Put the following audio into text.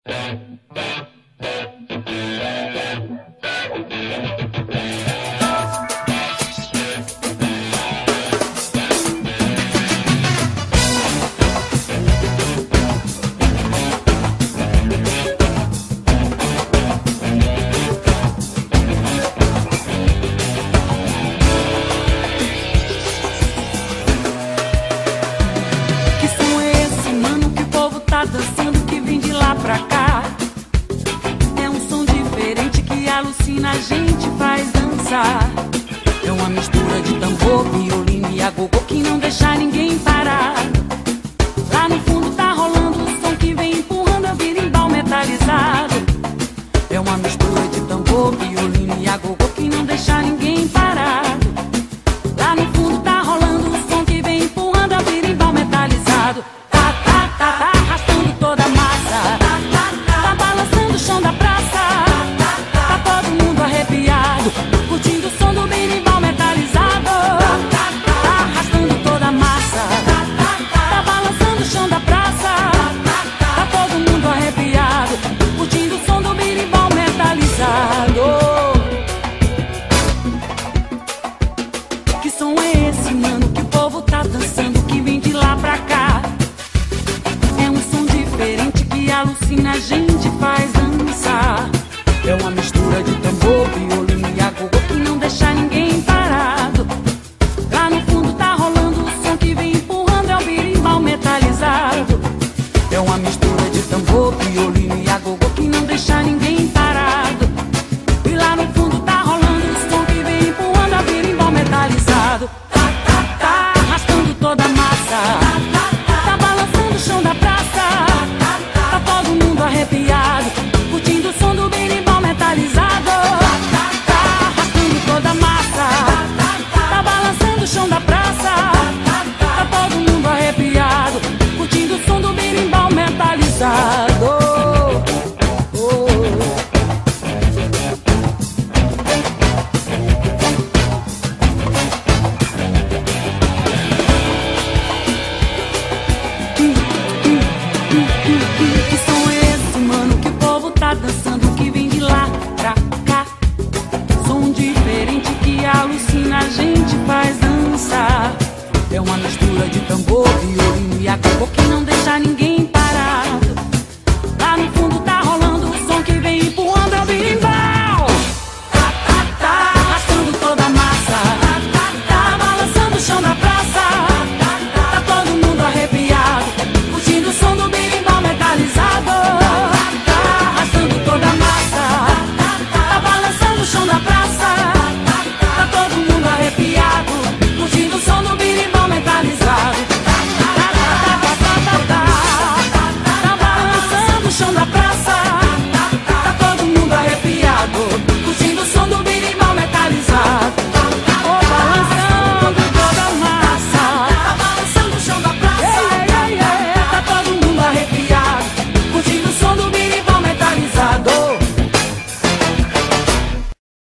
Dançando que vem de lá pra cá. É um som diferente que alucina, a gente faz dançar. É uma mistura de tambor, violino e agogô que não deixa ninguém parar. Lá no fundo tá rolando o som que vem empurrando a berimbau metalizado. É uma mistura de tambor, violino e agogô que não deixa ninguém parar. Lá no fundo tá rolando o som que vem empurrando a berimbau metalizado. Tá, tá, tá, tá. Toda a massa tá balançando o chão da praça. Tá todo mundo arrepiado, curtindo o som do berimbau metalizado. Tá arrastando toda a massa, tá balançando o chão da praça. Tá todo mundo arrepiado, curtindo o som do berimbau metalizado. Que som é esse, mano, que o povo tá dançando, que vem de lá pra cá? Alucina, a gente faz dançar. É uma mistura de tambor, violino e agogô que não deixa ninguém parado. Lá no fundo tá rolando o som que vem empurrando, é o berimbau metalizado. É uma mistura de tambor, violino e agogô que não deixa ninguém parado. E lá no fundo tá rolando o som que vem empurrando, é o berimbau metalizado. Tá, tá, tá, arrastando toda a massa, tá balançando o chão da praça. Todo mundo arrepiado, curtindo o som do berimbau metalizado. Tá arrastando toda a massa, tá balançando o chão da praça. Tá todo mundo arrepiado, curtindo o som do berimbau metalizado.